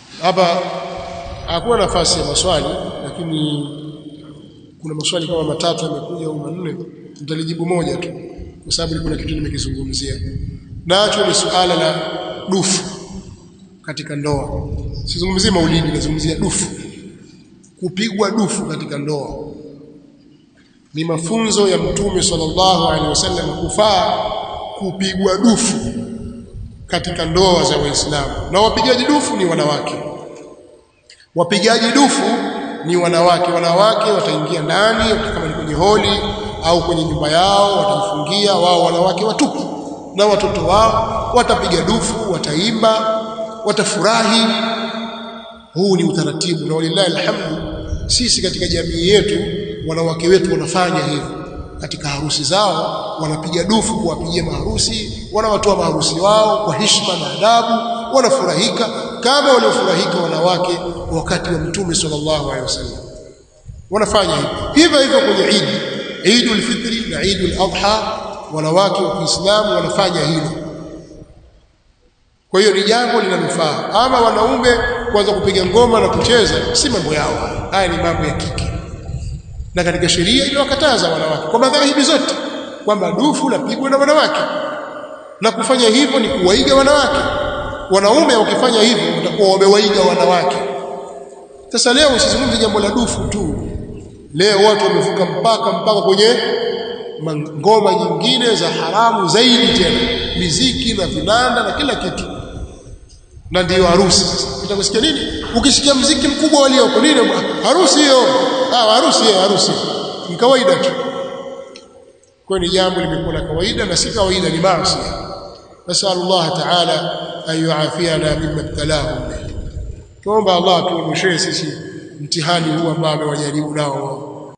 Hapa hakuna nafasi ya maswali, lakini kuna maswali kama matatu yamekuja au manne, nitalijibu moja tu kwa sababu kuna kitu nimekizungumzia. Nacho ni suala la dufu katika ndoa. Sizungumzie maulidi, nazungumzia dufu. Kupigwa dufu katika ndoa. Ni mafunzo ya Mtume sallallahu alaihi wasallam kufaa kupigwa dufu katika ndoa za Waislamu. Na wapigaji dufu ni wanawake. Wapigaji dufu ni wanawake. Wanawake wataingia ndani kama ni kwenye holi au kwenye nyumba yao, watajifungia wao wanawake watupu, na watoto wao watapiga dufu, wataimba, watafurahi. Huu ni utaratibu, na walillahi alhamdu, sisi katika jamii yetu wanawake wetu wanafanya hivyo. Katika harusi zao wanapiga dufu kuwapigia maharusi, wanawatoa maharusi wao kwa heshima na adabu, wanafurahika kama waliofurahika wanawake wakati wa Mtume sallallahu alaihi wasallam. Wanafanya hivyo hivyo kwenye Eid, Eidul Fitri na Eidul Adha, wanawake wa Kiislamu wanafanya hilo. Kwa hiyo ni jambo linalofaa. Ama wanaume kwanza kupiga ngoma na kucheza, si mambo yao. Haya ni mambo ya kike. Na katika sheria iliyowakataza wanawake kwa madhehebu zote kwamba dufu lapigwe na wanawake, na kufanya hivyo ni kuwaiga wanawake. Wanaume wakifanya hivyo watakuwa wamewaiga wanawake. Sasa leo usizungumzie jambo la dufu tu. Leo watu wamevuka mpaka kwenye ngoma nyingine za haramu zaidi, tena miziki na vinanda na kila kitu. Na ndio harusi. Sasa utakusikia nini? Ukisikia muziki mkubwa walioko nini? Harusi hiyo. Harusi ni kawaida tu. Kwa ni jambo limekuwa la kawaida na si kawaida, ni maasi. Nasallallahu ta'ala an yuafiana mimma ibtalahum. Tuomba Allah tuondoshee sisi mtihani huu ambao amewajaribu nao.